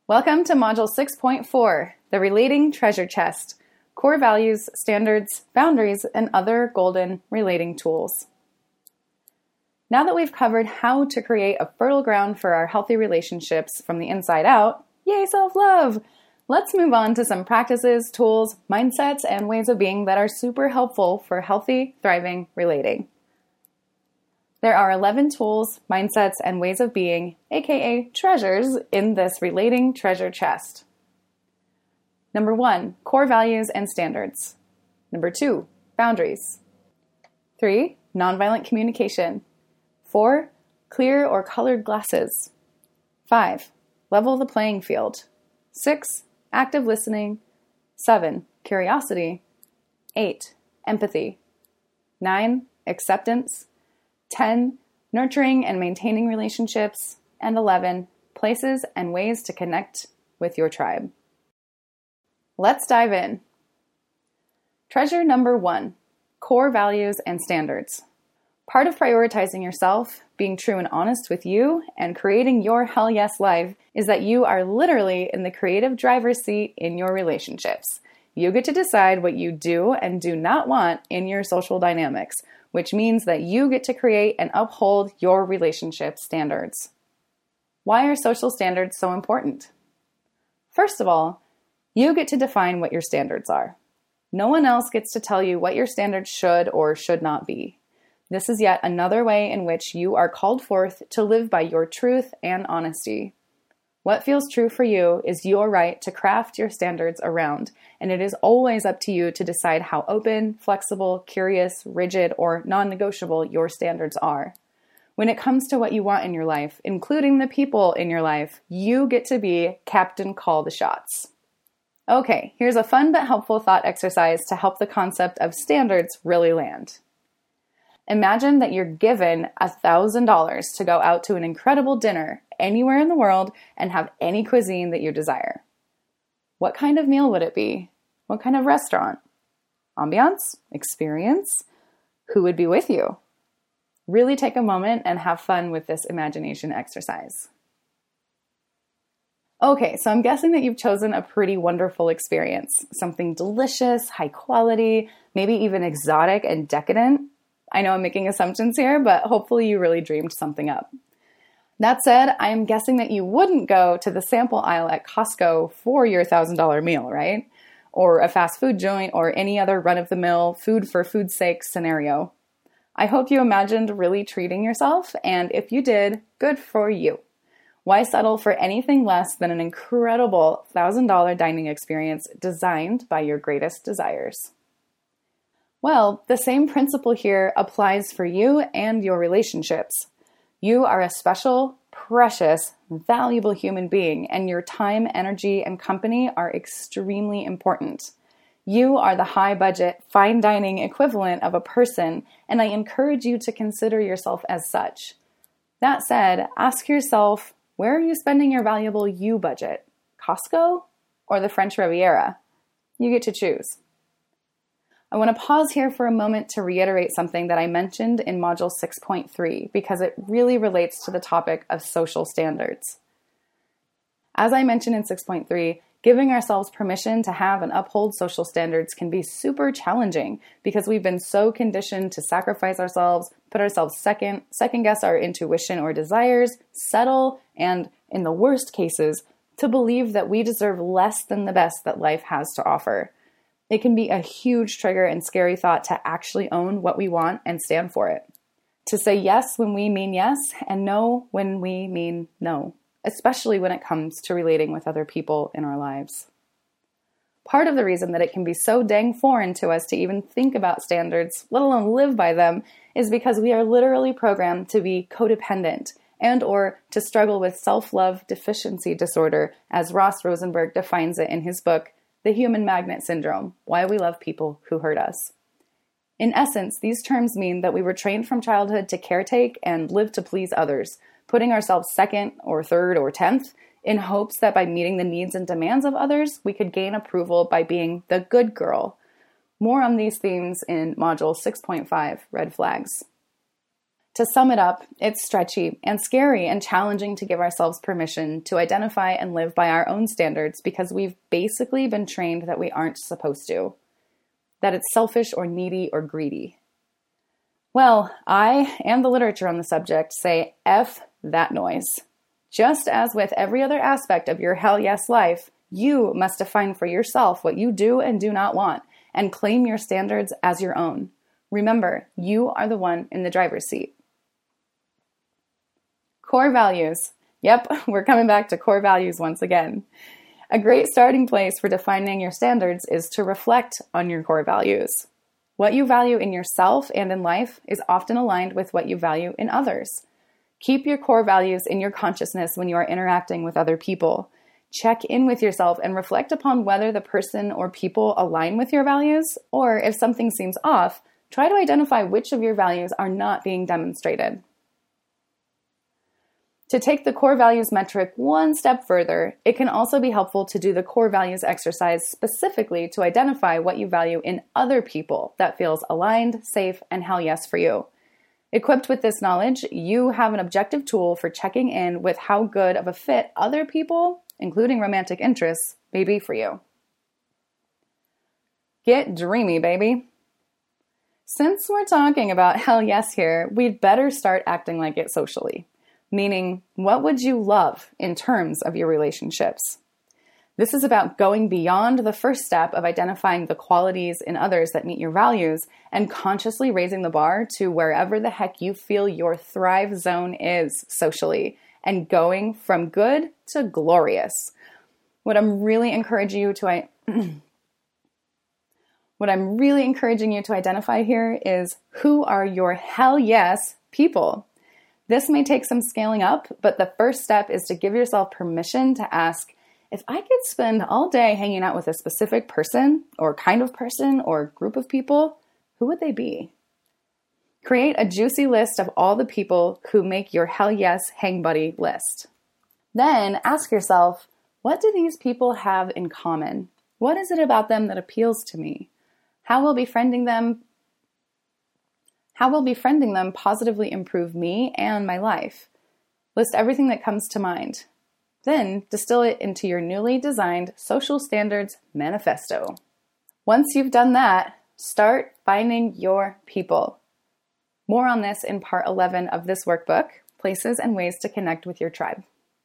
Welcome to Module 6.4, the Relating Treasure Chest, Core Values, Standards, Boundaries, and Other Golden Relating Tools. Now that we've covered how to create a fertile ground for our healthy relationships from the inside out, yay self-love! Let's move on to some practices, tools, mindsets, and ways of being that are super helpful for healthy, thriving relating. There are 11 tools, mindsets, and ways of being, aka treasures, in this relating treasure chest. Number 1, core values and standards. Number 2, boundaries. 3, nonviolent communication. 4, clear or colored glasses. 5, level the playing field. 6, active listening. 7, curiosity. 8, empathy. 9, acceptance. 10, nurturing and maintaining relationships. And 11, places and ways to connect with your tribe. Let's dive in. Treasure number 1, core values and standards. Part of prioritizing yourself, being true and honest with you, and creating your hell yes life is that you are literally in the creative driver's seat in your relationships. You get to decide what you do and do not want in your social dynamics, which means that you get to create and uphold your relationship standards. Why are social standards so important? First of all, you get to define what your standards are. No one else gets to tell you what your standards should or should not be. This is yet another way in which you are called forth to live by your truth and honesty. What feels true for you is your right to craft your standards around, and it is always up to you to decide how open, flexible, curious, rigid, or non-negotiable your standards are. When it comes to what you want in your life, including the people in your life, you get to be Captain Call the Shots. Okay, here's a fun but helpful thought exercise to help the concept of standards really land. Imagine that you're given $1,000 to go out to an incredible dinner anywhere in the world and have any cuisine that you desire. What kind of meal would it be? What kind of restaurant? Ambiance? Experience? Who would be with you? Really take a moment and have fun with this imagination exercise. Okay, so I'm guessing that you've chosen a pretty wonderful experience. Something delicious, high quality, maybe even exotic and decadent. I know I'm making assumptions here, but hopefully you really dreamed something up. That said, I am guessing that you wouldn't go to the sample aisle at Costco for your $1,000 meal, right? Or a fast food joint or any other run-of-the-mill food for food's sake scenario. I hope you imagined really treating yourself, and if you did, good for you. Why settle for anything less than an incredible $1,000 dining experience designed by your greatest desires? Well, the same principle here applies for you and your relationships. You are a special, precious, valuable human being, and your time, energy, and company are extremely important. You are the high-budget, fine dining equivalent of a person, and I encourage you to consider yourself as such. That said, ask yourself, where are you spending your valuable you budget? Costco or the French Riviera? You get to choose. I want to pause here for a moment to reiterate something that I mentioned in Module 6.3 because it really relates to the topic of social standards. As I mentioned in 6.3, giving ourselves permission to have and uphold social standards can be super challenging because we've been so conditioned to sacrifice ourselves, put ourselves second guess our intuition or desires, settle, and in the worst cases, to believe that we deserve less than the best that life has to offer. It can be a huge trigger and scary thought to actually own what we want and stand for it. To say yes when we mean yes and no when we mean no, especially when it comes to relating with other people in our lives. Part of the reason that it can be so dang foreign to us to even think about standards, let alone live by them, is because we are literally programmed to be codependent and or to struggle with self-love deficiency disorder, as Ross Rosenberg defines it in his book, The Human Magnet Syndrome, Why We Love People Who Hurt Us. In essence, these terms mean that we were trained from childhood to caretake and live to please others, putting ourselves second or third or 10th in hopes that by meeting the needs and demands of others, we could gain approval by being the good girl. More on these themes in Module 6.5, Red Flags. To sum it up, it's stretchy and scary and challenging to give ourselves permission to identify and live by our own standards because we've basically been trained that we aren't supposed to, that it's selfish or needy or greedy. Well, I and the literature on the subject say F that noise. Just as with every other aspect of your hell yes life, you must define for yourself what you do and do not want and claim your standards as your own. Remember, you are the one in the driver's seat. Core values. Yep, we're coming back to core values once again. A great starting place for defining your standards is to reflect on your core values. What you value in yourself and in life is often aligned with what you value in others. Keep your core values in your consciousness when you are interacting with other people. Check in with yourself and reflect upon whether the person or people align with your values, or if something seems off, try to identify which of your values are not being demonstrated. To take the core values metric one step further, it can also be helpful to do the core values exercise specifically to identify what you value in other people that feels aligned, safe, and hell yes for you. Equipped with this knowledge, you have an objective tool for checking in with how good of a fit other people, including romantic interests, may be for you. Get dreamy, baby. Since we're talking about hell yes here, we'd better start acting like it socially. Meaning, what would you love in terms of your relationships? This is about going beyond the first step of identifying the qualities in others that meet your values and consciously raising the bar to wherever the heck you feel your thrive zone is socially and going from good to glorious. What I'm really encouraging you to identify here is who are your hell yes people. This may take some scaling up, but the first step is to give yourself permission to ask, if I could spend all day hanging out with a specific person or kind of person or group of people, who would they be? Create a juicy list of all the people who make your hell yes hang buddy list. Then ask yourself, what do these people have in common? What is it about them that appeals to me? How will befriending them positively improve me and my life? List everything that comes to mind. Then distill it into your newly designed social standards manifesto. Once you've done that, start finding your people. More on this in part 11 of this workbook, Places and Ways to Connect with Your Tribe.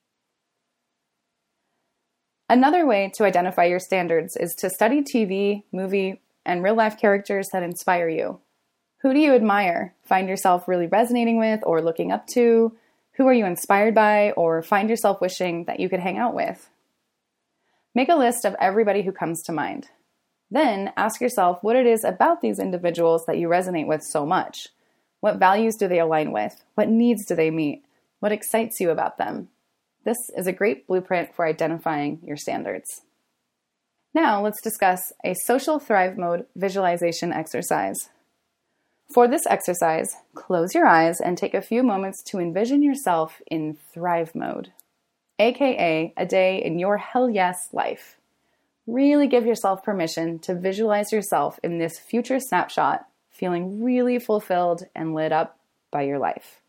Another way to identify your standards is to study TV, movie, and real-life characters that inspire you. Who do you admire, find yourself really resonating with or looking up to? Who are you inspired by or find yourself wishing that you could hang out with? Make a list of everybody who comes to mind. Then ask yourself what it is about these individuals that you resonate with so much. What values do they align with? What needs do they meet? What excites you about them? This is a great blueprint for identifying your standards. Now let's discuss a social thrive mode visualization exercise. For this exercise, close your eyes and take a few moments to envision yourself in thrive mode, aka a day in your hell yes life. Really give yourself permission to visualize yourself in this future snapshot, feeling really fulfilled and lit up by your life.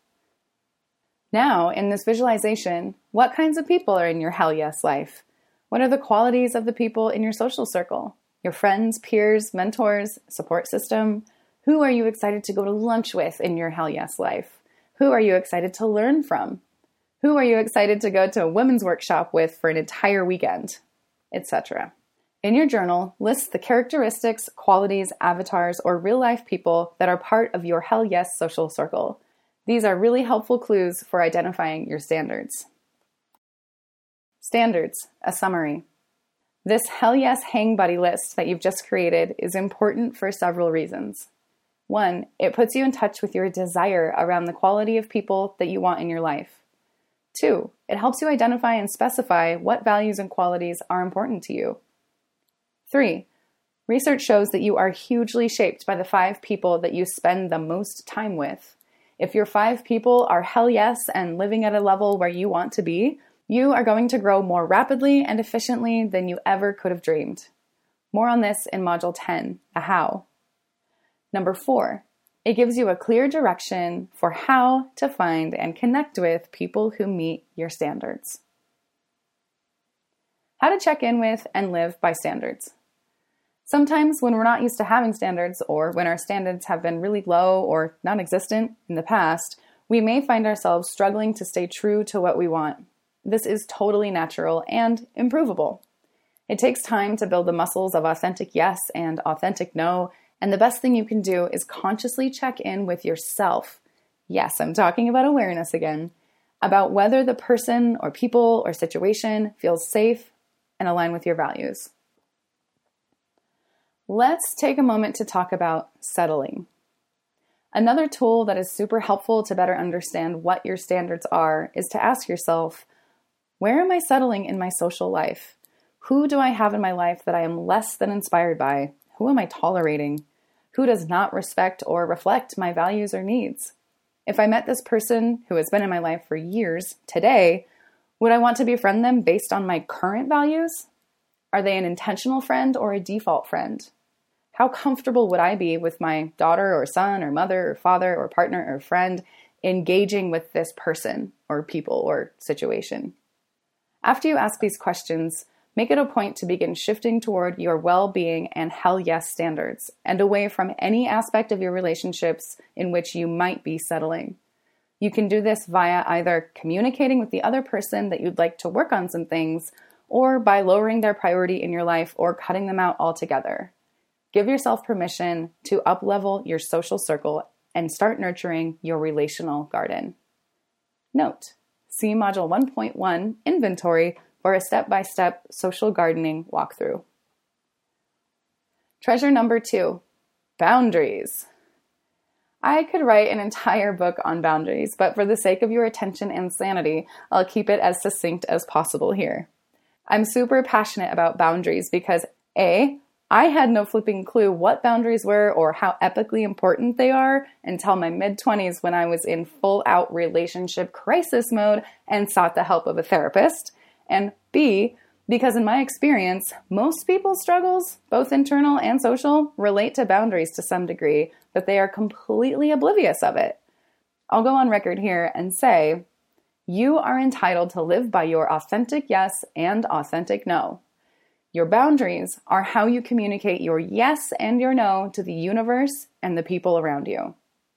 Now, in this visualization, what kinds of people are in your hell yes life? What are the qualities of the people in your social circle? Your friends, peers, mentors, support system? Who are you excited to go to lunch with in your hell yes life? Who are you excited to learn from? Who are you excited to go to a women's workshop with for an entire weekend? Etc. In your journal, list the characteristics, qualities, avatars, or real-life people that are part of your hell yes social circle. These are really helpful clues for identifying your standards. Standards, a summary. This hell yes hang buddy list that you've just created is important for several reasons. 1, it puts you in touch with your desire around the quality of people that you want in your life. 2, it helps you identify and specify what values and qualities are important to you. 3, research shows that you are hugely shaped by the 5 people that you spend the most time with. If your 5 people are hell yes and living at a level where you want to be, you are going to grow more rapidly and efficiently than you ever could have dreamed. More on this in Module 10, a how. Number 4, It gives you a clear direction for how to find and connect with people who meet your standards. How to check in with and live by standards. Sometimes when we're not used to having standards, or when our standards have been really low or non-existent in the past, we may find ourselves struggling to stay true to what we want. This is totally natural and improvable. It takes time to build the muscles of authentic yes and authentic no, and the best thing you can do is consciously check in with yourself. Yes, I'm talking about awareness again, about whether the person or people or situation feels safe and align with your values. Let's take a moment to talk about settling. Another tool that is super helpful to better understand what your standards are is to ask yourself, where am I settling in my social life? Who do I have in my life that I am less than inspired by? Who am I tolerating? Who does not respect or reflect my values or needs? If I met this person who has been in my life for years today, would I want to befriend them based on my current values? Are they an intentional friend or a default friend? How comfortable would I be with my daughter or son or mother or father or partner or friend engaging with this person or people or situation? After you ask these questions, make it a point to begin shifting toward your well-being and hell yes standards and away from any aspect of your relationships in which you might be settling. You can do this via either communicating with the other person that you'd like to work on some things, or by lowering their priority in your life or cutting them out altogether. Give yourself permission to up-level your social circle and start nurturing your relational garden. Note, see Module 1.1 Inventory for a step-by-step social gardening walkthrough. Treasure number 2, boundaries. I could write an entire book on boundaries, but for the sake of your attention and sanity, I'll keep it as succinct as possible here. I'm super passionate about boundaries because A, I had no flipping clue what boundaries were or how epically important they are until my mid-20s when I was in full-out relationship crisis mode and sought the help of a therapist. And B, because in my experience, most people's struggles, both internal and social, relate to boundaries to some degree, but they are completely oblivious of it. I'll go on record here and say, you are entitled to live by your authentic yes and authentic no. Your boundaries are how you communicate your yes and your no to the universe and the people around you.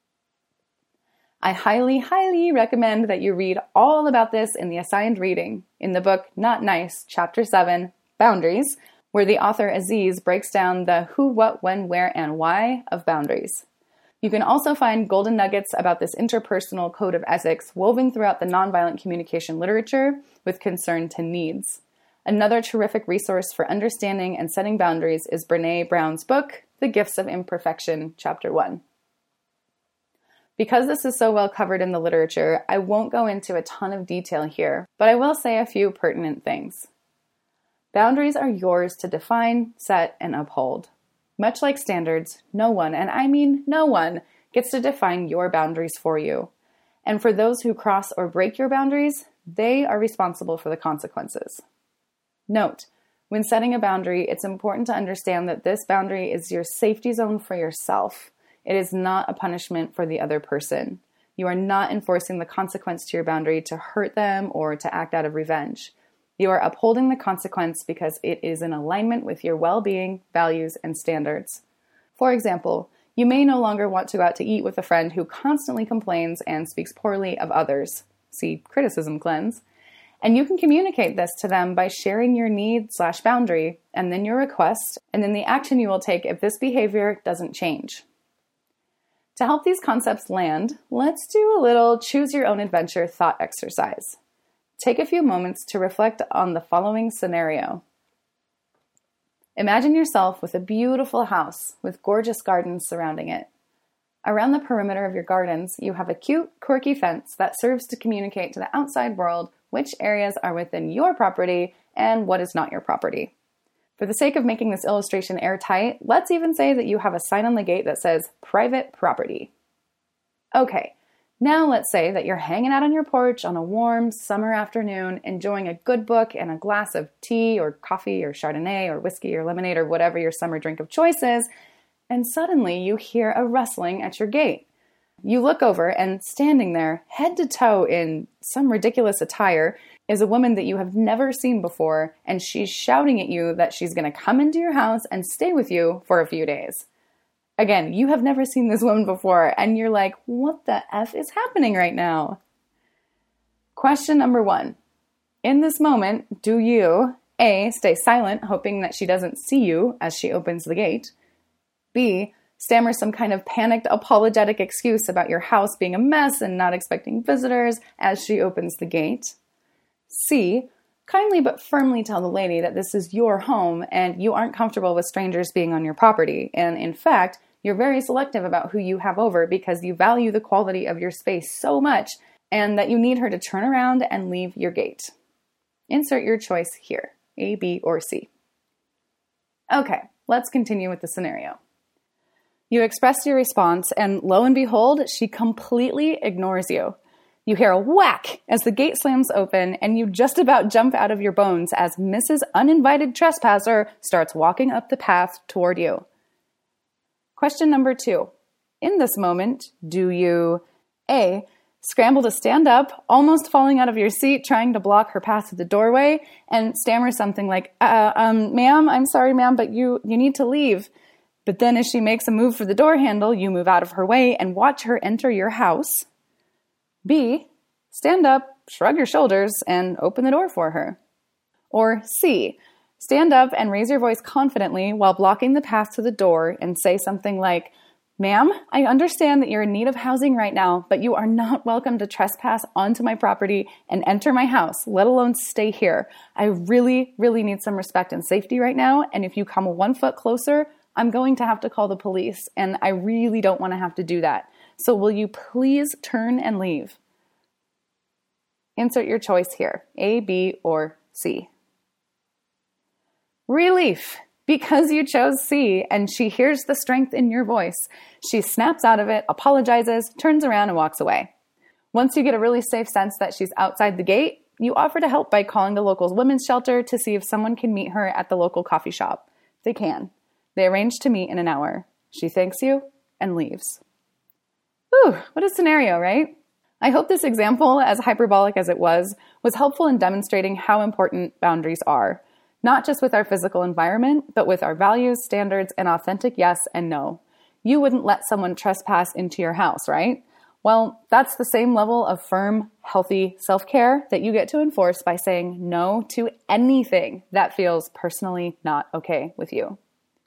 I highly, highly recommend that you read all about this in the assigned reading in the book Not Nice, Chapter 7, Boundaries, where the author Aziz breaks down the who, what, when, where, and why of boundaries. You can also find golden nuggets about this interpersonal code of ethics woven throughout the nonviolent communication literature with concern to needs. Another terrific resource for understanding and setting boundaries is Brené Brown's book, The Gifts of Imperfection, Chapter 1. Because this is so well covered in the literature, I won't go into a ton of detail here, but I will say a few pertinent things. Boundaries are yours to define, set, and uphold. Much like standards, no one, and I mean no one, gets to define your boundaries for you. And for those who cross or break your boundaries, they are responsible for the consequences. Note, when setting a boundary, it's important to understand that this boundary is your safety zone for yourself. It is not a punishment for the other person. You are not enforcing the consequence to your boundary to hurt them or to act out of revenge. You are upholding the consequence because it is in alignment with your well-being, values, and standards. For example, you may no longer want to go out to eat with a friend who constantly complains and speaks poorly of others. See Criticism Cleanse. And you can communicate this to them by sharing your need/boundary, and then your request, and then the action you will take if this behavior doesn't change. To help these concepts land, let's do a little choose your own adventure thought exercise. Take a few moments to reflect on the following scenario. Imagine yourself with a beautiful house with gorgeous gardens surrounding it. Around the perimeter of your gardens, you have a cute, quirky fence that serves to communicate to the outside world which areas are within your property and what is not your property. For the sake of making this illustration airtight, let's even say that you have a sign on the gate that says private property. Okay, now let's say that you're hanging out on your porch on a warm summer afternoon, enjoying a good book and a glass of tea or coffee or Chardonnay or whiskey or lemonade or whatever your summer drink of choice is, and suddenly you hear a rustling at your gate. You look over, and standing there, head to toe in some ridiculous attire, is a woman that you have never seen before, and she's shouting at you that she's going to come into your house and stay with you for a few days. Again, you have never seen this woman before, and you're like, what the F is happening right now? Question number 1. In this moment, do you, A, stay silent, hoping that she doesn't see you as she opens the gate? B, stammer some kind of panicked, apologetic excuse about your house being a mess and not expecting visitors as she opens the gate? C, kindly but firmly tell the lady that this is your home and you aren't comfortable with strangers being on your property, and in fact, you're very selective about who you have over because you value the quality of your space so much and that you need her to turn around and leave your gate. Insert your choice here, A, B, or C. Okay, let's continue with the scenario. You express your response, and lo and behold, she completely ignores you. You hear a whack as the gate slams open, and you just about jump out of your bones as Mrs. Uninvited Trespasser starts walking up the path toward you. Question number 2. In this moment, do you A, scramble to stand up, almost falling out of your seat, trying to block her path to the doorway, and stammer something like, ma'am, I'm sorry, ma'am, but you need to leave. But then as she makes a move for the door handle, you move out of her way and watch her enter your house? B, stand up, shrug your shoulders, and open the door for her. Or C, stand up and raise your voice confidently while blocking the path to the door and say something like, ma'am, I understand that you're in need of housing right now, but you are not welcome to trespass onto my property and enter my house, let alone stay here. I really, really need some respect and safety right now, and if you come 1 foot closer, I'm going to have to call the police, and I really don't want to have to do that. So will you please turn and leave? Insert your choice here, A, B, or C. Relief, because you chose C, and she hears the strength in your voice. She snaps out of it, apologizes, turns around, and walks away. Once you get a really safe sense that she's outside the gate, you offer to help by calling the local women's shelter to see if someone can meet her at the local coffee shop. They can. They arrange to meet in an hour. She thanks you and leaves. Whew, what a scenario, right? I hope this example, as hyperbolic as it was helpful in demonstrating how important boundaries are, not just with our physical environment, but with our values, standards, and authentic yes and no. You wouldn't let someone trespass into your house, right? Well, that's the same level of firm, healthy self-care that you get to enforce by saying no to anything that feels personally not okay with you.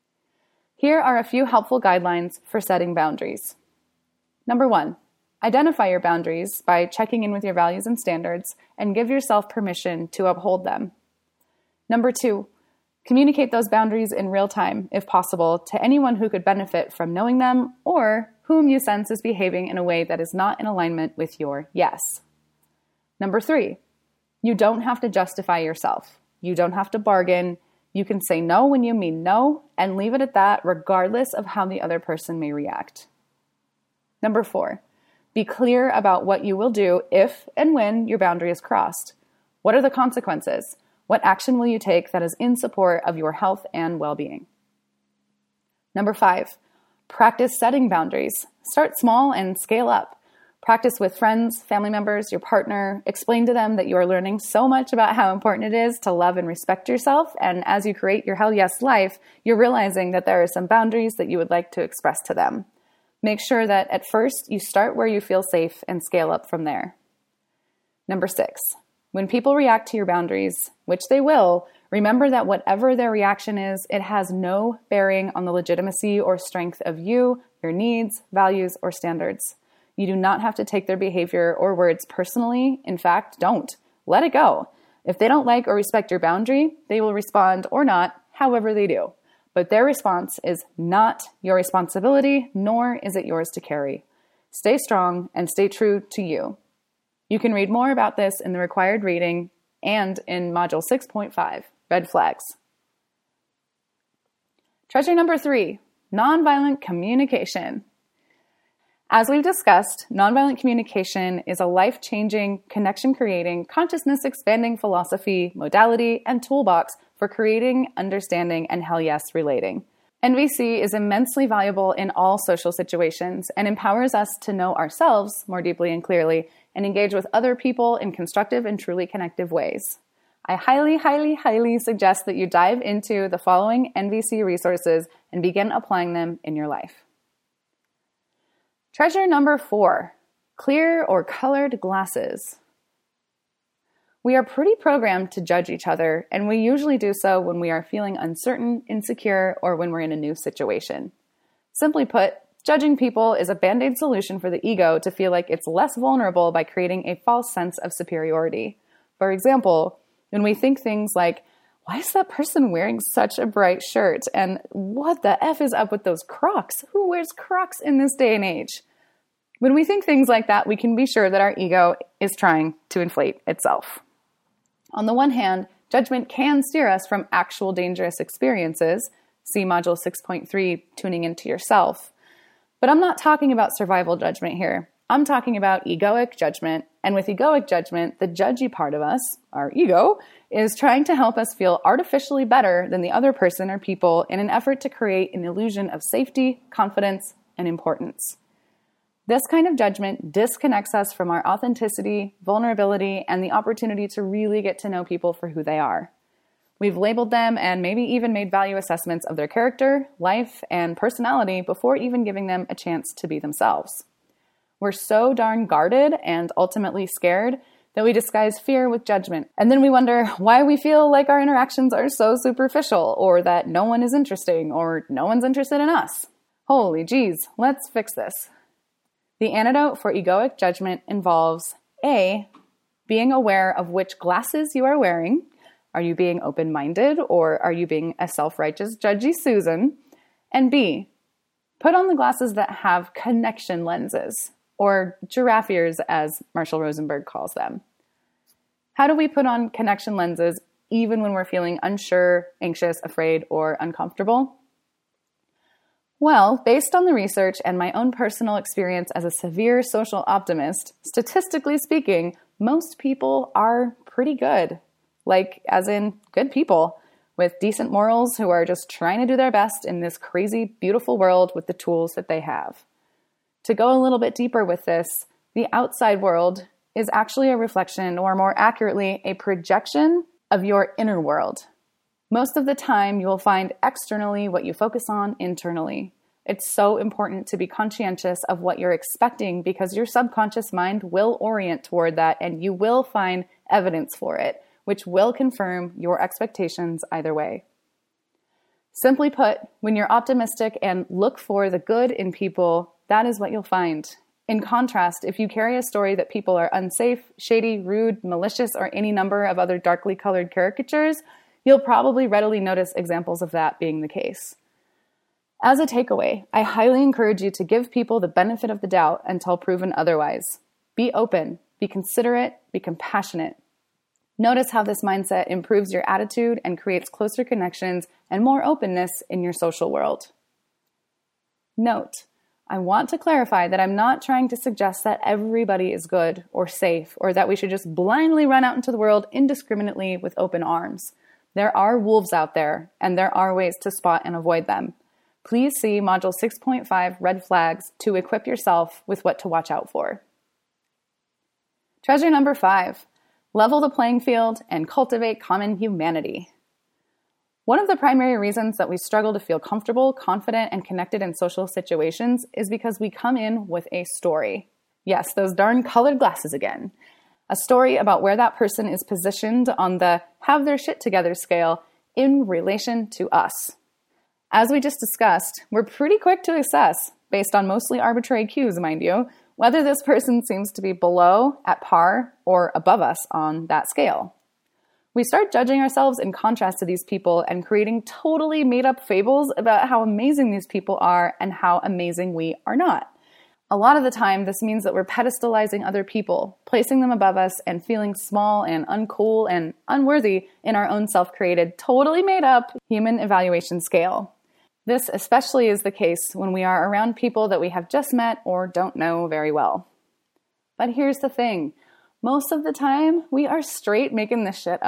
Here are a few helpful guidelines for setting boundaries. Number 1, identify your boundaries by checking in with your values and standards and give yourself permission to uphold them. Number 2, communicate those boundaries in real time, if possible, to anyone who could benefit from knowing them or whom you sense is behaving in a way that is not in alignment with your yes. Number 3, you don't have to justify yourself. You don't have to bargain. You can say no when you mean no and leave it at that regardless of how the other person may react. Number 4, be clear about what you will do if and when your boundary is crossed. What are the consequences? What action will you take that is in support of your health and well-being? Number 5, practice setting boundaries. Start small and scale up. Practice with friends, family members, your partner. Explain to them that you are learning so much about how important it is to love and respect yourself. And as you create your Hell Yes life, you're realizing that there are some boundaries that you would like to express to them. Make sure that at first you start where you feel safe and scale up from there. Number 6, when people react to your boundaries, which they will, remember that whatever their reaction is, it has no bearing on the legitimacy or strength of you, your needs, values, or standards. You do not have to take their behavior or words personally. In fact, don't. Let it go. If they don't like or respect your boundary, they will respond or not, however they do. But their response is not your responsibility, nor is it yours to carry. Stay strong and stay true to you. You can read more about this in the required reading and in Module 6.5, Red Flags. Treasure number 3, nonviolent communication. As we've discussed, nonviolent communication is a life-changing, connection-creating, consciousness-expanding philosophy, modality, and toolbox for creating, understanding, and hell yes relating. NVC is immensely valuable in all social situations and empowers us to know ourselves more deeply and clearly and engage with other people in constructive and truly connective ways. I highly, highly, highly suggest that you dive into the following NVC resources and begin applying them in your life. Treasure number 4, clear or colored glasses. We are pretty programmed to judge each other, and we usually do so when we are feeling uncertain, insecure, or when we're in a new situation. Simply put, judging people is a band-aid solution for the ego to feel like it's less vulnerable by creating a false sense of superiority. For example, when we think things like, why is that person wearing such a bright shirt? And what the F is up with those Crocs? Who wears Crocs in this day and age? When we think things like that, we can be sure that our ego is trying to inflate itself. On the one hand, judgment can steer us from actual dangerous experiences. See Module 6.3, Tuning Into Yourself. But I'm not talking about survival judgment here. I'm talking about egoic judgment. And with egoic judgment, the judgy part of us, our ego, is trying to help us feel artificially better than the other person or people in an effort to create an illusion of safety, confidence, and importance. This kind of judgment disconnects us from our authenticity, vulnerability, and the opportunity to really get to know people for who they are. We've labeled them and maybe even made value assessments of their character, life, and personality before even giving them a chance to be themselves. We're so darn guarded and ultimately scared that we disguise fear with judgment. And then we wonder why we feel like our interactions are so superficial, or that no one is interesting, or no one's interested in us. Holy geez, let's fix this. The antidote for egoic judgment involves A, being aware of which glasses you are wearing. Are you being open-minded, or are you being a self-righteous, judgy Susan? And B, put on the glasses that have connection lenses, or giraffe ears as Marshall Rosenberg calls them. How do we put on connection lenses even when we're feeling unsure, anxious, afraid, or uncomfortable? Well, based on the research and my own personal experience as a severe social optimist, statistically speaking, most people are pretty good. Like, as in good people with decent morals who are just trying to do their best in this crazy, beautiful world with the tools that they have. To go a little bit deeper with this, the outside world is actually a reflection, or more accurately, a projection of your inner world. Most of the time, you will find externally what you focus on internally. It's so important to be conscientious of what you're expecting because your subconscious mind will orient toward that and you will find evidence for it, which will confirm your expectations either way. Simply put, when you're optimistic and look for the good in people, that is what you'll find. In contrast, if you carry a story that people are unsafe, shady, rude, malicious, or any number of other darkly colored caricatures, you'll probably readily notice examples of that being the case. As a takeaway, I highly encourage you to give people the benefit of the doubt until proven otherwise. Be open, be considerate, be compassionate. Notice how this mindset improves your attitude and creates closer connections and more openness in your social world. Note, I want to clarify that I'm not trying to suggest that everybody is good or safe, or that we should just blindly run out into the world indiscriminately with open arms. There are wolves out there, and there are ways to spot and avoid them. Please see Module 6.5 Red Flags to equip yourself with what to watch out for. Treasure number 5, level the playing field and cultivate common humanity. One of the primary reasons that we struggle to feel comfortable, confident, and connected in social situations is because we come in with a story. Yes, those darn colored glasses again. A story about where that person is positioned on the have their shit together scale in relation to us. As we just discussed, we're pretty quick to assess, based on mostly arbitrary cues, mind you, whether this person seems to be below, at par, or above us on that scale. We start judging ourselves in contrast to these people and creating totally made-up fables about how amazing these people are and how amazing we are not. A lot of the time, this means that we're pedestalizing other people, placing them above us, and feeling small and uncool and unworthy in our own self-created, totally made-up human evaluation scale. This especially is the case when we are around people that we have just met or don't know very well. But here's the thing. Most of the time, we are straight making this shit up.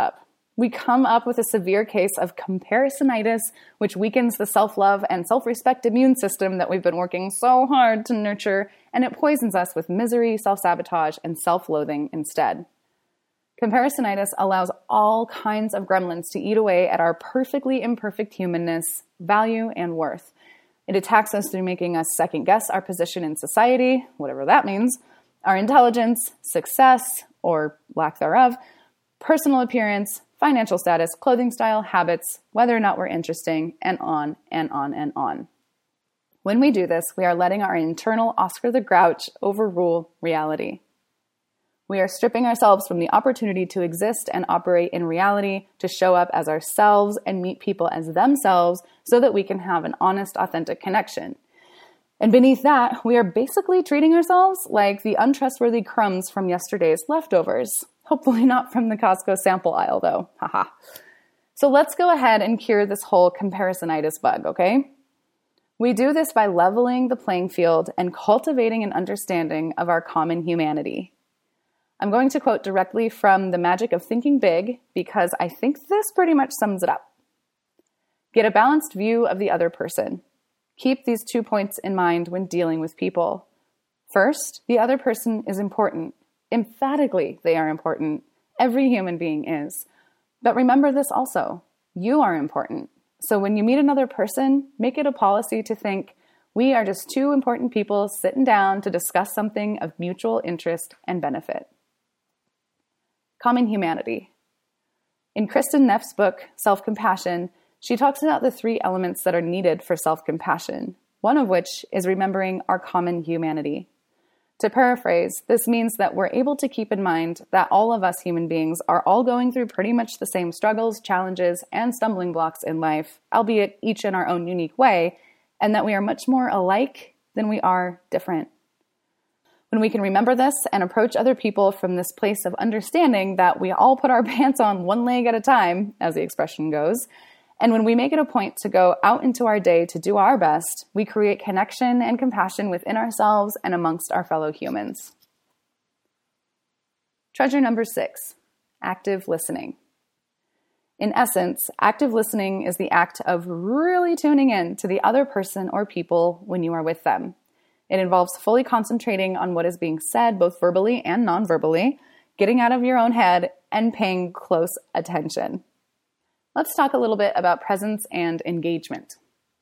We come up with a severe case of comparisonitis, which weakens the self-love and self-respect immune system that we've been working so hard to nurture, and it poisons us with misery, self-sabotage, and self-loathing instead. Comparisonitis allows all kinds of gremlins to eat away at our perfectly imperfect humanness, value, and worth. It attacks us through making us second-guess our position in society, whatever that means, our intelligence, success, or lack thereof, personal appearance, financial status, clothing style, habits, whether or not we're interesting, and on and on and on. When we do this, we are letting our internal Oscar the Grouch overrule reality. We are stripping ourselves from the opportunity to exist and operate in reality, to show up as ourselves and meet people as themselves so that we can have an honest, authentic connection. And beneath that, we are basically treating ourselves like the untrustworthy crumbs from yesterday's leftovers. Hopefully not from the Costco sample aisle, though. Haha. So let's go ahead and cure this whole comparisonitis bug, okay? We do this by leveling the playing field and cultivating an understanding of our common humanity. I'm going to quote directly from The Magic of Thinking Big because I think this pretty much sums it up. Get a balanced view of the other person. Keep these 2 points in mind when dealing with people. First, the other person is important. Emphatically, they are important. Every human being is. But remember this also. You are important. So when you meet another person, make it a policy to think, we are just two important people sitting down to discuss something of mutual interest and benefit. Common humanity. In Kristin Neff's book, Self-Compassion, she talks about the 3 elements that are needed for self-compassion, one of which is remembering our common humanity. To paraphrase, this means that we're able to keep in mind that all of us human beings are all going through pretty much the same struggles, challenges, and stumbling blocks in life, albeit each in our own unique way, and that we are much more alike than we are different. When we can remember this and approach other people from this place of understanding that we all put our pants on one leg at a time, as the expression goes, and when we make it a point to go out into our day to do our best, we create connection and compassion within ourselves and amongst our fellow humans. Treasure number 6, active listening. In essence, active listening is the act of really tuning in to the other person or people when you are with them. It involves fully concentrating on what is being said, both verbally and non-verbally, getting out of your own head, and paying close attention. Let's talk a little bit about presence and engagement.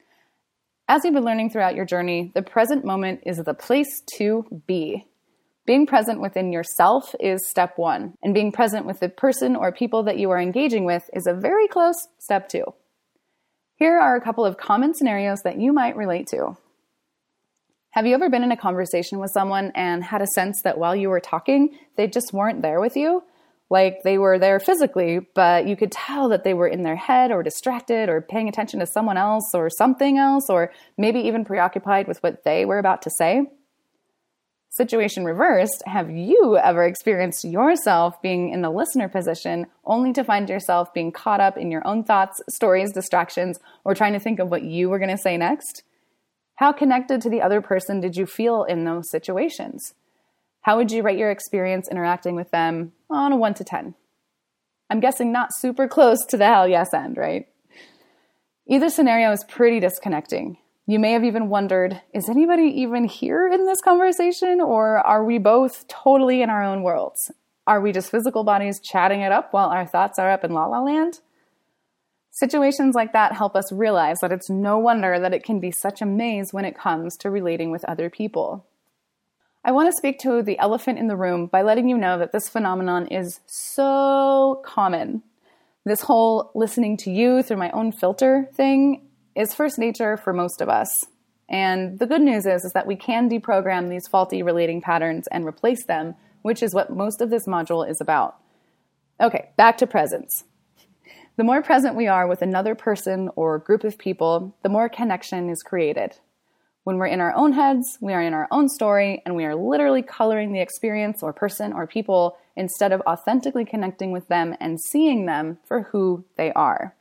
As you've been learning throughout your journey, the present moment is the place to be. Being present within yourself is step 1, and being present with the person or people that you are engaging with is a very close step 2. Here are a couple of common scenarios that you might relate to. Have you ever been in a conversation with someone and had a sense that while you were talking, they just weren't there with you? Like they were there physically, but you could tell that they were in their head or distracted or paying attention to someone else or something else, or maybe even preoccupied with what they were about to say? Situation reversed, have you ever experienced yourself being in the listener position only to find yourself being caught up in your own thoughts, stories, distractions, or trying to think of what you were going to say next? How connected to the other person did you feel in those situations? How would you rate your experience interacting with them on a 1 to 10? I'm guessing not super close to the hell yes end, right? Either scenario is pretty disconnecting. You may have even wondered, is anybody even here in this conversation, or are we both totally in our own worlds? Are we just physical bodies chatting it up while our thoughts are up in La La Land? Situations like that help us realize that it's no wonder that it can be such a maze when it comes to relating with other people. I want to speak to the elephant in the room by letting you know that this phenomenon is so common. This whole listening to you through my own filter thing is first nature for most of us. And the good news is that we can deprogram these faulty relating patterns and replace them, which is what most of this module is about. Okay, back to presence. The more present we are with another person or group of people, the more connection is created. When we're in our own heads, we are in our own story, and we are literally coloring the experience or person or people instead of authentically connecting with them and seeing them for who they are.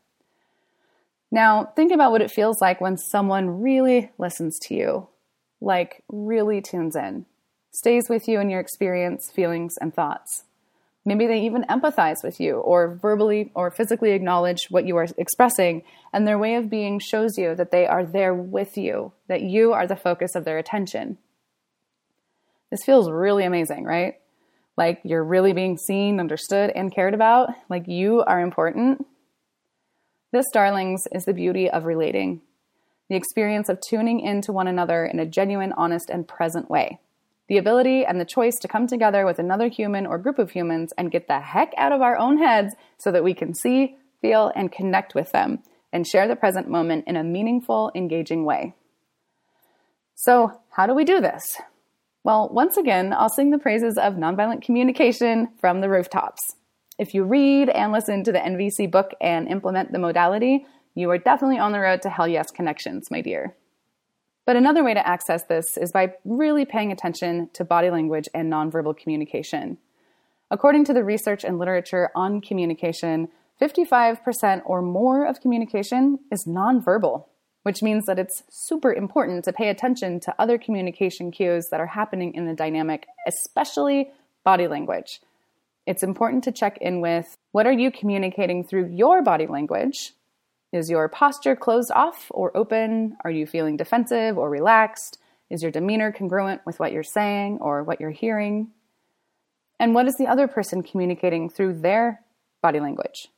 Now, think about what it feels like when someone really listens to you, like really tunes in, stays with you in your experience, feelings, and thoughts. Maybe they even empathize with you or verbally or physically acknowledge what you are expressing, and their way of being shows you that they are there with you, that you are the focus of their attention. This feels really amazing, right? Like you're really being seen, understood, and cared about, like you are important. This, darlings, is the beauty of relating, the experience of tuning into one another in a genuine, honest, and present way. The ability and the choice to come together with another human or group of humans and get the heck out of our own heads so that we can see, feel, and connect with them and share the present moment in a meaningful, engaging way. So, how do we do this? Well, once again, I'll sing the praises of nonviolent communication from the rooftops. If you read and listen to the NVC book and implement the modality, you are definitely on the road to Hell Yes Connections, my dear. But another way to access this is by really paying attention to body language and nonverbal communication. According to the research and literature on communication, 55% or more of communication is nonverbal, which means that it's super important to pay attention to other communication cues that are happening in the dynamic, especially body language. It's important to check in with, what are you communicating through your body language? Is your posture closed off or open? Are you feeling defensive or relaxed? Is your demeanor congruent with what you're saying or what you're hearing? And what is the other person communicating through their body language?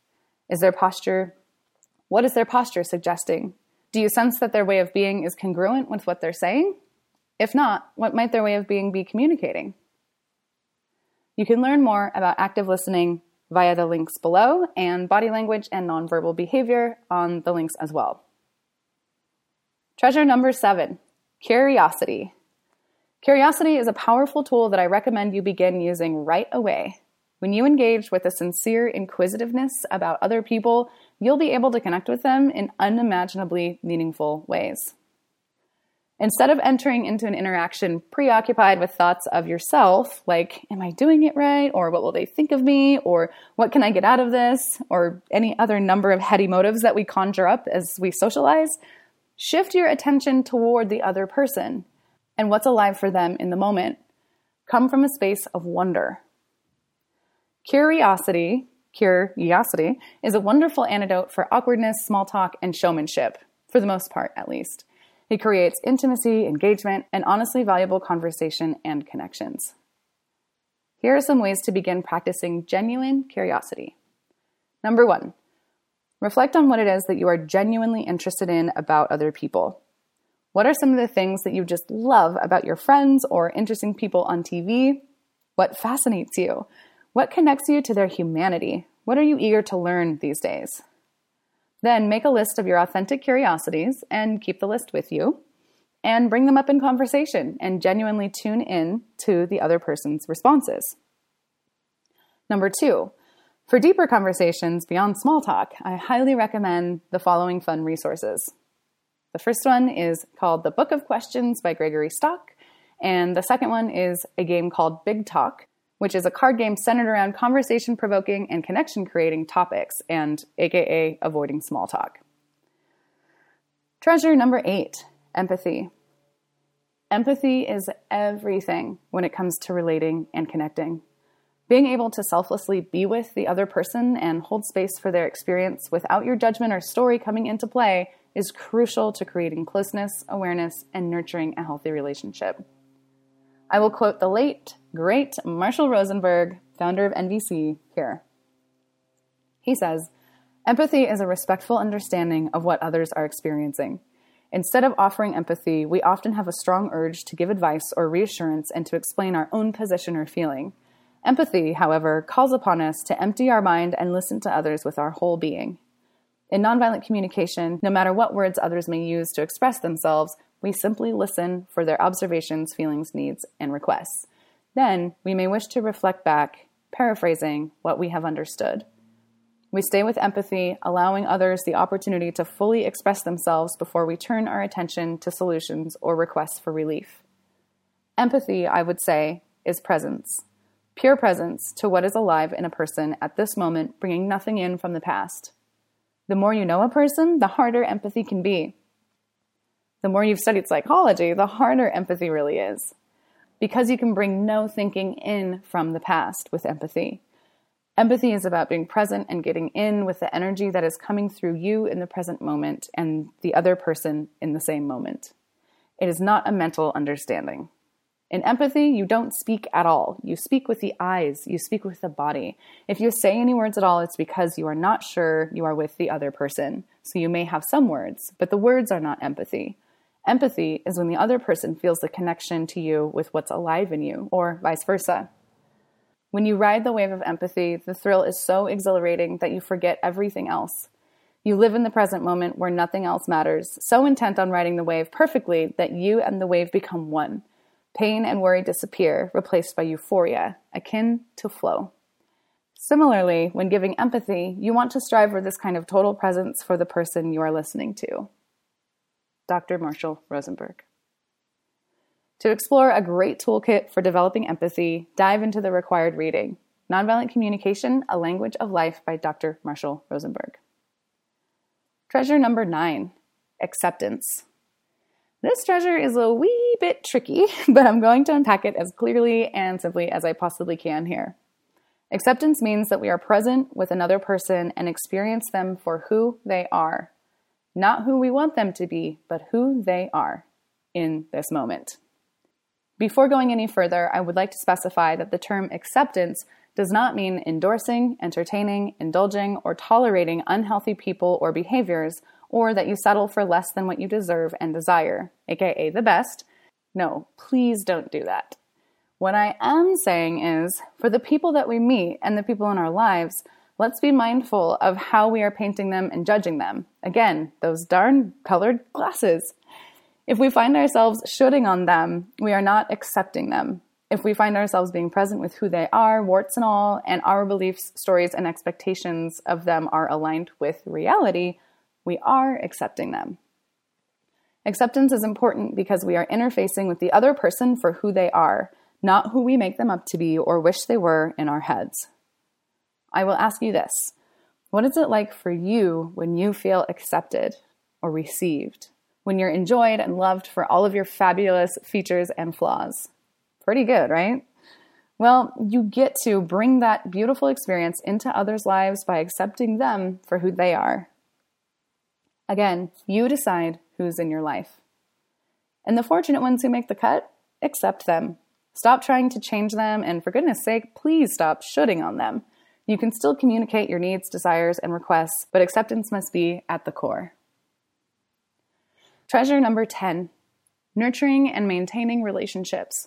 What is their posture suggesting? Do you sense that their way of being is congruent with what they're saying? If not, what might their way of being be communicating? You can learn more about active listening via the links below, and body language and nonverbal behavior on the links as well. Treasure number 7, curiosity. Curiosity is a powerful tool that I recommend you begin using right away. When you engage with a sincere inquisitiveness about other people, you'll be able to connect with them in unimaginably meaningful ways. Instead of entering into an interaction preoccupied with thoughts of yourself, like, am I doing it right? Or what will they think of me? Or what can I get out of this? Or any other number of heady motives that we conjure up as we socialize, shift your attention toward the other person and what's alive for them in the moment. Come from a space of wonder. Curiosity is a wonderful antidote for awkwardness, small talk, and showmanship, for the most part, at least. It creates intimacy, engagement, and honestly valuable conversation and connections. Here are some ways to begin practicing genuine curiosity. Number 1, reflect on what it is that you are genuinely interested in about other people. What are some of the things that you just love about your friends or interesting people on TV? What fascinates you? What connects you to their humanity? What are you eager to learn these days? Then make a list of your authentic curiosities and keep the list with you, and bring them up in conversation and genuinely tune in to the other person's responses. Number 2, for deeper conversations beyond small talk, I highly recommend the following fun resources. The first one is called The Book of Questions by Gregory Stock, and the second one is a game called Big Talk, which is a card game centered around conversation-provoking and connection-creating topics, and aka avoiding small talk. Treasure number 8, empathy. Empathy is everything when it comes to relating and connecting. Being able to selflessly be with the other person and hold space for their experience without your judgment or story coming into play is crucial to creating closeness, awareness, and nurturing a healthy relationship. I will quote the late, great Marshall Rosenberg, founder of NVC, here. He says, "Empathy is a respectful understanding of what others are experiencing. Instead of offering empathy, we often have a strong urge to give advice or reassurance and to explain our own position or feeling. Empathy, however, calls upon us to empty our mind and listen to others with our whole being. In nonviolent communication, no matter what words others may use to express themselves, we simply listen for their observations, feelings, needs, and requests. Then we may wish to reflect back, paraphrasing what we have understood. We stay with empathy, allowing others the opportunity to fully express themselves before we turn our attention to solutions or requests for relief. Empathy, I would say, is presence. Pure presence to what is alive in a person at this moment, bringing nothing in from the past. The more you know a person, the harder empathy can be. The more you've studied psychology, the harder empathy really is. Because you can bring no thinking in from the past with empathy. Empathy is about being present and getting in with the energy that is coming through you in the present moment and the other person in the same moment. It is not a mental understanding. In empathy, you don't speak at all. You speak with the eyes. You speak with the body. If you say any words at all, it's because you are not sure you are with the other person. So you may have some words, but the words are not empathy. Empathy is when the other person feels the connection to you with what's alive in you, or vice versa. When you ride the wave of empathy, the thrill is so exhilarating that you forget everything else. You live in the present moment where nothing else matters, so intent on riding the wave perfectly that you and the wave become one. Pain and worry disappear, replaced by euphoria, akin to flow. Similarly, when giving empathy, you want to strive for this kind of total presence for the person you are listening to. Dr. Marshall Rosenberg. To explore a great toolkit for developing empathy, dive into the required reading, Nonviolent Communication, A Language of Life by Dr. Marshall Rosenberg. Treasure number 9, acceptance. This treasure is a wee bit tricky, but I'm going to unpack it as clearly and simply as I possibly can here. Acceptance means that we are present with another person and experience them for who they are. Not who we want them to be, but who they are in this moment. Before going any further, I would like to specify that the term acceptance does not mean endorsing, entertaining, indulging, or tolerating unhealthy people or behaviors, or that you settle for less than what you deserve and desire, aka the best. No, please don't do that. What I am saying is, for the people that we meet and the people in our lives, let's be mindful of how we are painting them and judging them. Again, those darn colored glasses. If we find ourselves shooting on them, we are not accepting them. If we find ourselves being present with who they are, warts and all, and our beliefs, stories, and expectations of them are aligned with reality, we are accepting them. Acceptance is important because we are interfacing with the other person for who they are, not who we make them up to be or wish they were in our heads. I will ask you this. What is it like for you when you feel accepted or received? When you're enjoyed and loved for all of your fabulous features and flaws? Pretty good, right? Well, you get to bring that beautiful experience into others' lives by accepting them for who they are. Again, you decide who's in your life. And the fortunate ones who make the cut, accept them. Stop trying to change them, and for goodness sake, please stop shooting on them. You can still communicate your needs, desires, and requests, but acceptance must be at the core. Treasure number 10, nurturing and maintaining relationships.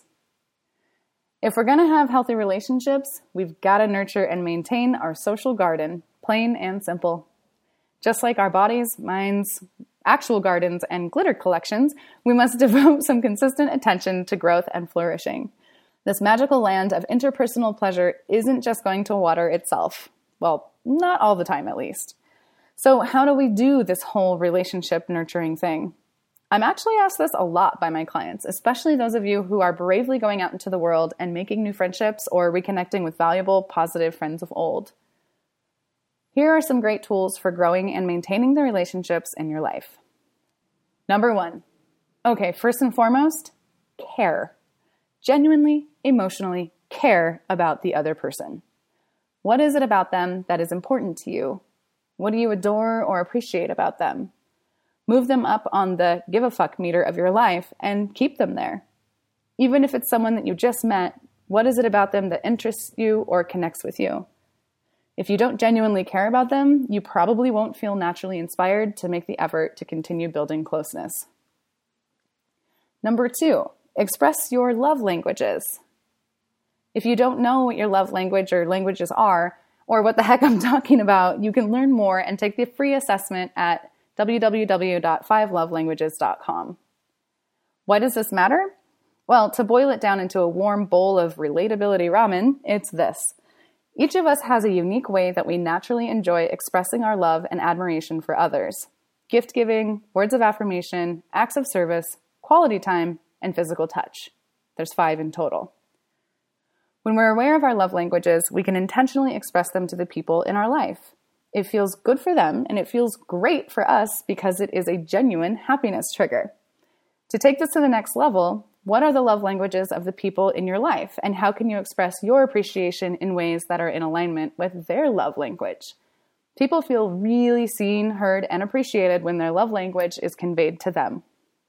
If we're going to have healthy relationships, we've got to nurture and maintain our social garden, plain and simple. Just like our bodies, minds, actual gardens, and glitter collections, we must devote some consistent attention to growth and flourishing. This magical land of interpersonal pleasure isn't just going to water itself. Well, not all the time at least. So how do we do this whole relationship nurturing thing? I'm actually asked this a lot by my clients, especially those of you who are bravely going out into the world and making new friendships or reconnecting with valuable, positive friends of old. Here are some great tools for growing and maintaining the relationships in your life. Number 1. Okay, first and foremost, care. Genuinely, emotionally care about the other person. What is it about them that is important to you? What do you adore or appreciate about them? Move them up on the give a fuck meter of your life and keep them there. Even if it's someone that you just met, what is it about them that interests you or connects with you? If you don't genuinely care about them, you probably won't feel naturally inspired to make the effort to continue building closeness. Number 2, express your love languages. If you don't know what your love language or languages are, or what the heck I'm talking about, you can learn more and take the free assessment at www.5lovelanguages.com. Why does this matter? Well, to boil it down into a warm bowl of relatability ramen, it's this. Each of us has a unique way that we naturally enjoy expressing our love and admiration for others. Gift giving, words of affirmation, acts of service, quality time, and physical touch. There's 5 in total. When we're aware of our love languages, we can intentionally express them to the people in our life. It feels good for them, and it feels great for us because it is a genuine happiness trigger. To take this to the next level, What are the love languages of the people in your life? And how can you express your appreciation in ways that are in alignment with their love language? People feel really seen, heard, and appreciated when their love language is conveyed to them.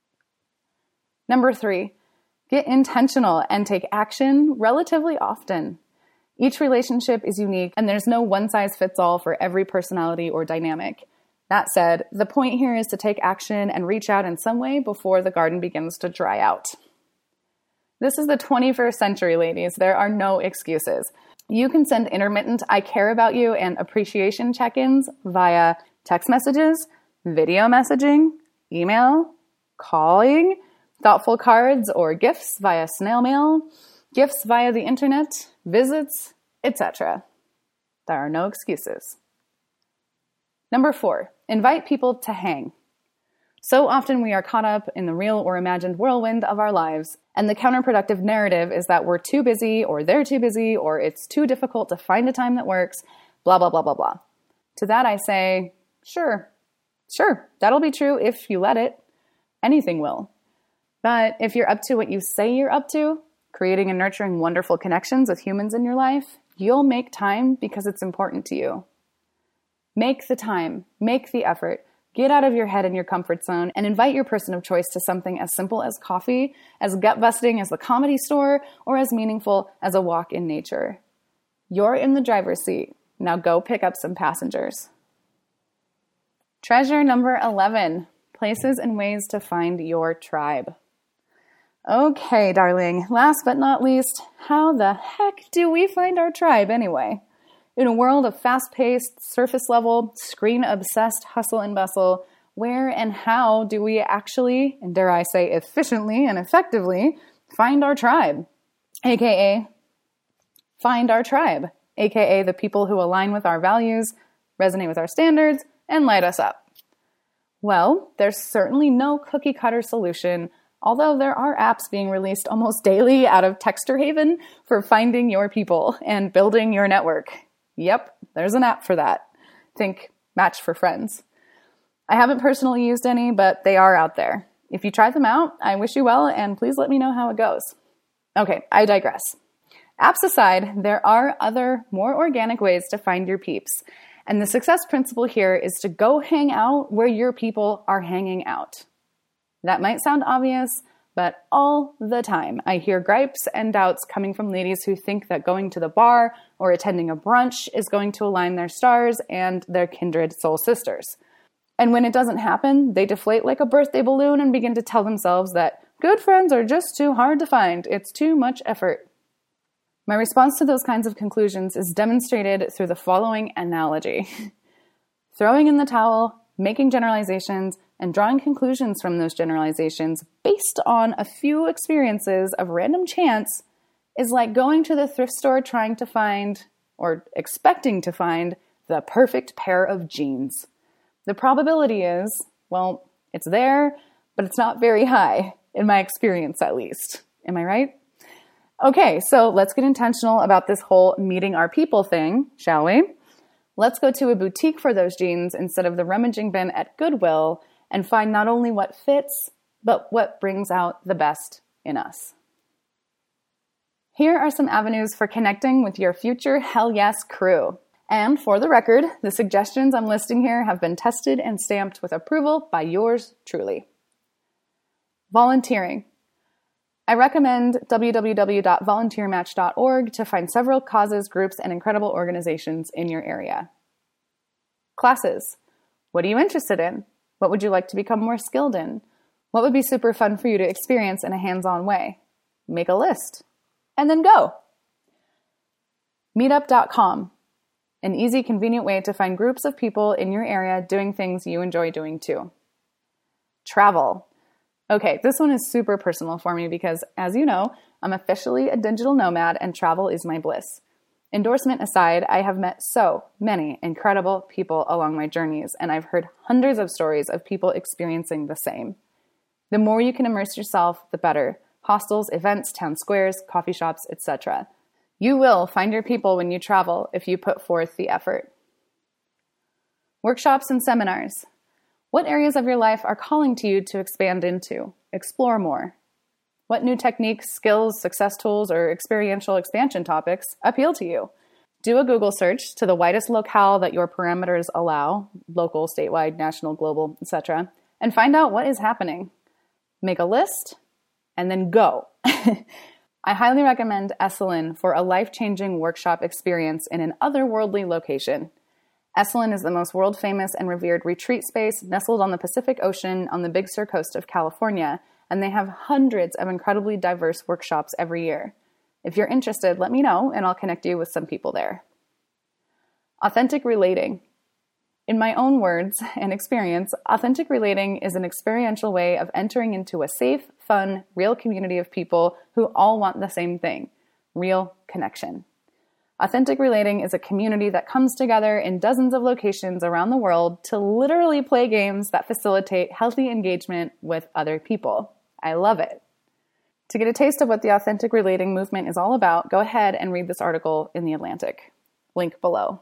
Number 3, get intentional and take action relatively often. Each relationship is unique, and there's no one-size-fits-all for every personality or dynamic. That said, the point here is to take action and reach out in some way before the garden begins to dry out. This is the 21st century, ladies. There are no excuses. You can send intermittent I care about you and appreciation check-ins via text messages, video messaging, email, calling, thoughtful cards or gifts via snail mail, gifts via the internet, visits, etc. There are no excuses. Number 4, invite people to hang. So often we are caught up in the real or imagined whirlwind of our lives, and the counterproductive narrative is that we're too busy, or they're too busy, or it's too difficult to find a time that works, blah, blah, blah, blah, blah. To that I say, sure, that'll be true if you let it. Anything will. But if you're up to what you say you're up to, creating and nurturing wonderful connections with humans in your life, you'll make time because it's important to you. Make the time, make the effort, get out of your head and your comfort zone, and invite your person of choice to something as simple as coffee, as gut-busting as the Comedy Store, or as meaningful as a walk in nature. You're in the driver's seat. Now go pick up some passengers. Treasure number 11, places and ways to find your tribe. Okay, darling, last but not least, how the heck do we find our tribe anyway? In a world of fast-paced, surface-level, screen-obsessed hustle and bustle, where and how do we actually, and dare I say efficiently and effectively, find our tribe? AKA, find our tribe. AKA the people who align with our values, resonate with our standards, and light us up. Well, there's certainly no cookie-cutter solution, although there are apps being released almost daily out of Texter Haven for finding your people and building your network. Yep, there's an app for that. Think Match for Friends. I haven't personally used any, but they are out there. If you try them out, I wish you well, and please let me know how it goes. Okay, I digress. Apps aside, there are other, more organic ways to find your peeps. And the success principle here is to go hang out where your people are hanging out. That might sound obvious, but all the time I hear gripes and doubts coming from ladies who think that going to the bar or attending a brunch is going to align their stars and their kindred soul sisters. And when it doesn't happen, they deflate like a birthday balloon and begin to tell themselves that good friends are just too hard to find. It's too much effort. My response to those kinds of conclusions is demonstrated through the following analogy. Throwing in the towel, making generalizations, and drawing conclusions from those generalizations based on a few experiences of random chance is like going to the thrift store trying to find, or expecting to find, the perfect pair of jeans. The probability is, well, it's there, but it's not very high, in my experience at least. Am I right? Okay, so let's get intentional about this whole meeting our people thing, shall we? Let's go to a boutique for those jeans instead of the rummaging bin at Goodwill and find not only what fits, but what brings out the best in us. Here are some avenues for connecting with your future Hell Yes crew. And for the record, the suggestions I'm listing here have been tested and stamped with approval by yours truly. Volunteering. I recommend www.volunteermatch.org to find several causes, groups, and incredible organizations in your area. Classes. What are you interested in? What would you like to become more skilled in? What would be super fun for you to experience in a hands-on way? Make a list. And then go. Meetup.com. An easy, convenient way to find groups of people in your area doing things you enjoy doing too. Travel. Okay, this one is super personal for me because, as you know, I'm officially a digital nomad and travel is my bliss. Endorsement aside, I have met so many incredible people along my journeys, and I've heard hundreds of stories of people experiencing the same. The more you can immerse yourself, the better. Hostels, events, town squares, coffee shops, etc. You will find your people when you travel if you put forth the effort. Workshops and seminars. What areas of your life are calling to you to expand into? Explore more. What new techniques, skills, success tools, or experiential expansion topics appeal to you? Do a Google search to the widest locale that your parameters allow, local, statewide, national, global, etc., and find out what is happening. Make a list, and then go. I highly recommend Esalen for a life-changing workshop experience in an otherworldly location. Esalen is the most world-famous and revered retreat space nestled on the Pacific Ocean on the Big Sur coast of California, and they have hundreds of incredibly diverse workshops every year. If you're interested, let me know, and I'll connect you with some people there. Authentic relating. In my own words and experience, authentic relating is an experiential way of entering into a safe, fun, real community of people who all want the same thing: real connection. Authentic relating is a community that comes together in dozens of locations around the world to literally play games that facilitate healthy engagement with other people. I love it. To get a taste of what the authentic relating movement is all about, go ahead and read this article in The Atlantic. Link below.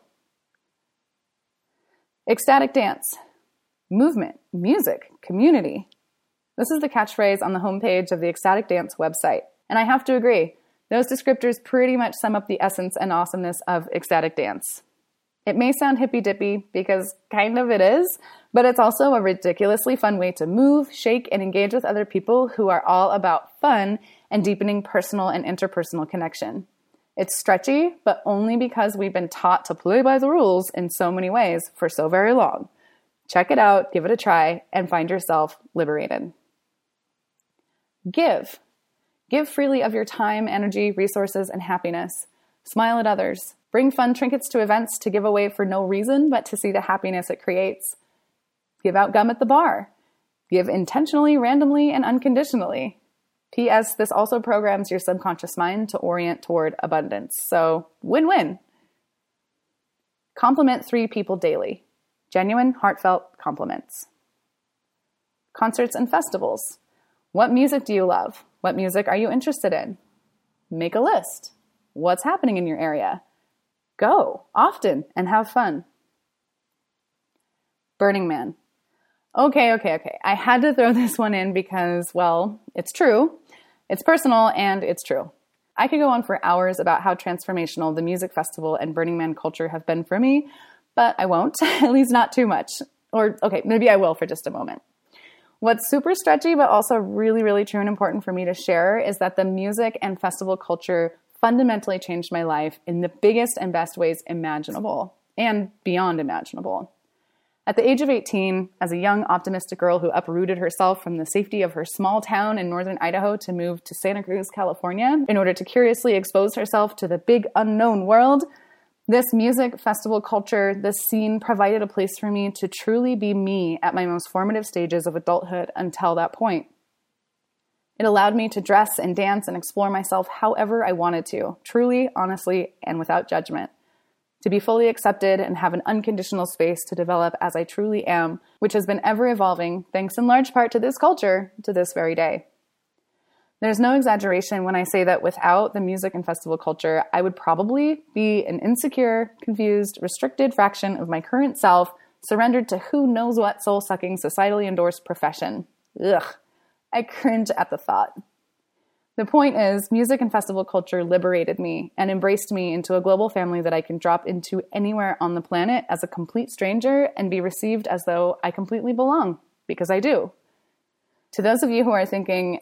Ecstatic dance. Movement, music, community. This is the catchphrase on the homepage of the Ecstatic Dance website. And I have to agree, those descriptors pretty much sum up the essence and awesomeness of ecstatic dance. It may sound hippy-dippy, because kind of it is, but it's also a ridiculously fun way to move, shake, and engage with other people who are all about fun and deepening personal and interpersonal connection. It's stretchy, but only because we've been taught to play by the rules in so many ways for so very long. Check it out, give it a try, and find yourself liberated. Give. Give freely of your time, energy, resources, and happiness. Smile at others. Bring fun trinkets to events to give away for no reason but to see the happiness it creates. Give out gum at the bar. Give intentionally, randomly, and unconditionally. P.S. This also programs your subconscious mind to orient toward abundance. So, win-win. Compliment 3 people daily. Genuine, heartfelt compliments. Concerts and festivals. What music do you love? What music are you interested in? Make a list. What's happening in your area? Go often and have fun. Burning Man. Okay. I had to throw this one in because, well, it's true. It's personal and it's true. I could go on for hours about how transformational the music festival and Burning Man culture have been for me, but I won't, at least not too much. Or, okay, maybe I will for just a moment. What's super stretchy, but also really, really true and important for me to share is that the music and festival culture fundamentally changed my life in the biggest and best ways imaginable and beyond imaginable. At the age of 18, as a young, optimistic girl who uprooted herself from the safety of her small town in northern Idaho to move to Santa Cruz, California, in order to curiously expose herself to the big unknown world, this music festival culture, this scene provided a place for me to truly be me at my most formative stages of adulthood until that point. It allowed me to dress and dance and explore myself however I wanted to, truly, honestly, and without judgment. To be fully accepted and have an unconditional space to develop as I truly am, which has been ever evolving, thanks in large part to this culture, to this very day. There's no exaggeration when I say that without the music and festival culture, I would probably be an insecure, confused, restricted fraction of my current self, surrendered to who knows what soul-sucking, societally endorsed profession. Ugh, I cringe at the thought. The point is, music and festival culture liberated me and embraced me into a global family that I can drop into anywhere on the planet as a complete stranger and be received as though I completely belong, because I do. To those of you who are thinking,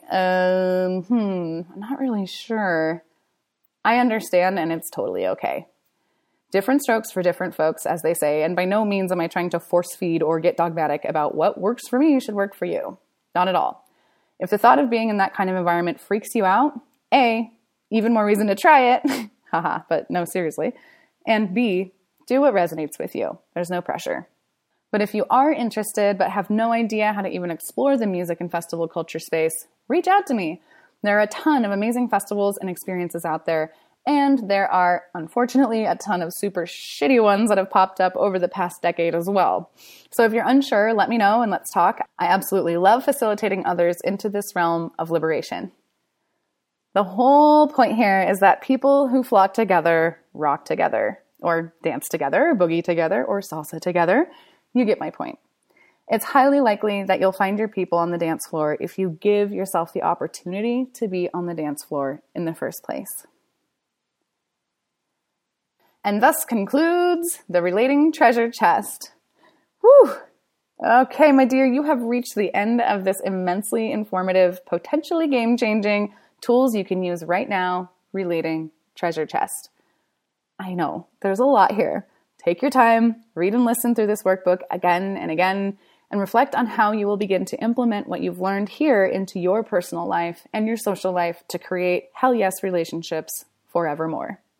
I'm not really sure, I understand and it's totally okay. Different strokes for different folks, as they say, and by no means am I trying to force feed or get dogmatic about what works for me should work for you. Not at all. If the thought of being in that kind of environment freaks you out, A, even more reason to try it, haha, but no, seriously, and B, do what resonates with you. There's no pressure. But if you are interested but have no idea how to even explore the music and festival culture space, reach out to me. There are a ton of amazing festivals and experiences out there, and there are, unfortunately, a ton of super shitty ones that have popped up over the past decade as well. So if you're unsure, let me know and let's talk. I absolutely love facilitating others into this realm of liberation. The whole point here is that people who flock together rock together, or dance together, or boogie together, or salsa together. You get my point. It's highly likely that you'll find your people on the dance floor if you give yourself the opportunity to be on the dance floor in the first place. And thus concludes the Relating Treasure Chest. Whew! Okay, my dear, you have reached the end of this immensely informative, potentially game-changing tools you can use right now, Relating Treasure Chest. I know, there's a lot here. Take your time, read and listen through this workbook again and again, and reflect on how you will begin to implement what you've learned here into your personal life and your social life to create hell yes relationships forevermore.